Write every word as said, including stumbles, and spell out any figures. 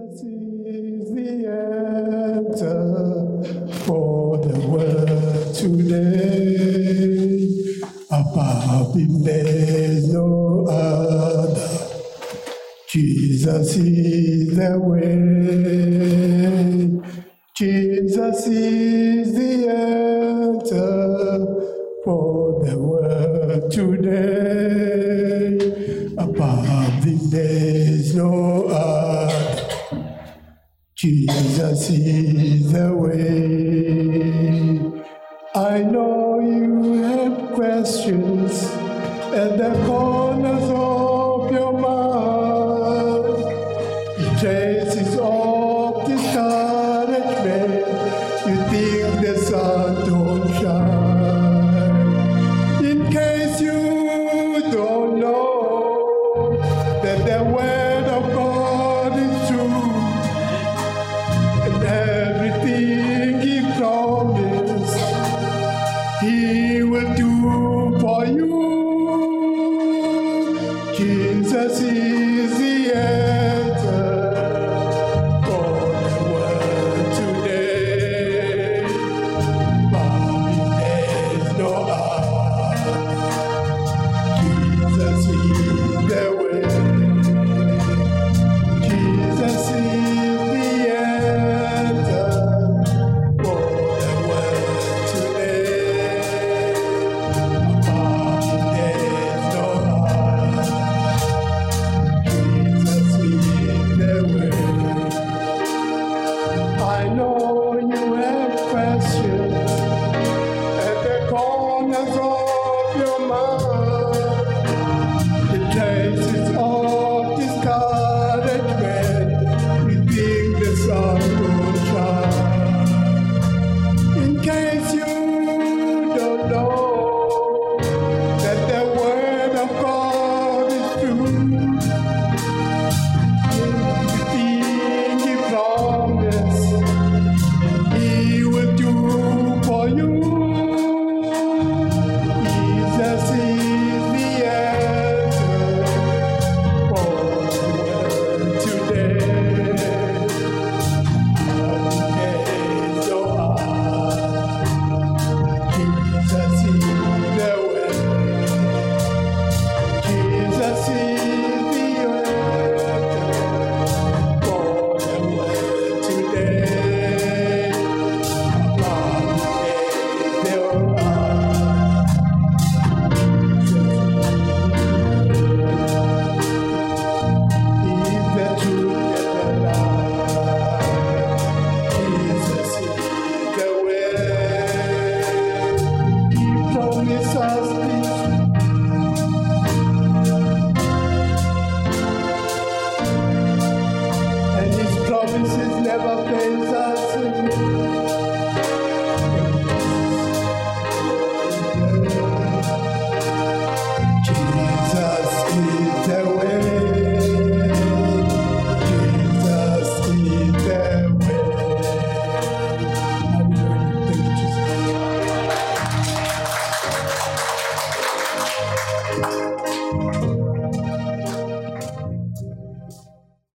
Jesus is the answer for the world today. Above him there's no other. Jesus is the way. Jesus is the answer for the world today. Above him there's no other. Jesus is the way. I know you have questions at the corners of your mind. Traces of discouragement. You think the sun